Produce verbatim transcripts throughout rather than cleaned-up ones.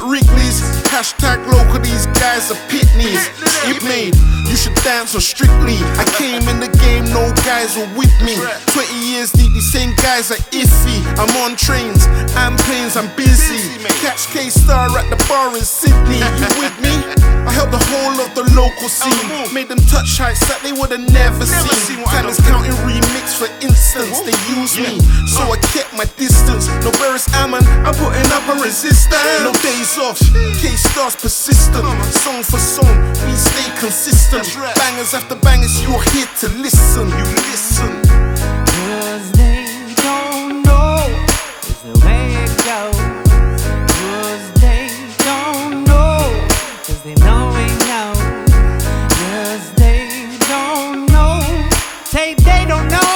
Wrigley's. Hashtag local, these guys are pitneys. It made, you should dance on Strictly. I came in the game, no guys were with me. Twenty years deep, these same guys are iffy. I'm on trains and planes, I'm busy. Catch K-Star at the bar in Sydney. You with me? I helped the whole of the local scene. Made them touch heights that they would've never seen. Talents counting remix for instance. They use me, so I kept my distance. No Beres Hammond, I'm putting up a resistance. No days off, K-Star's persistent. Song for song, we stay consistent. Bangers after bangers, you're here to listen. You listen. Cause they don't know it's the way it goes. Cause they don't know, cause they know we know. Cause they don't know, say they don't know.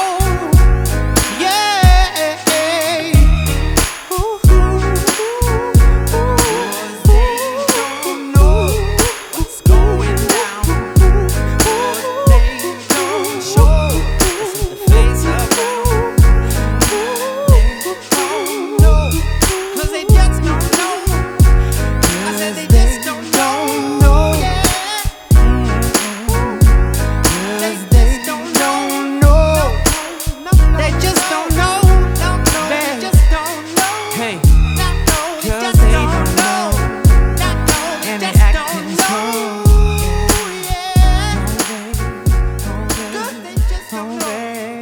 They just don't know.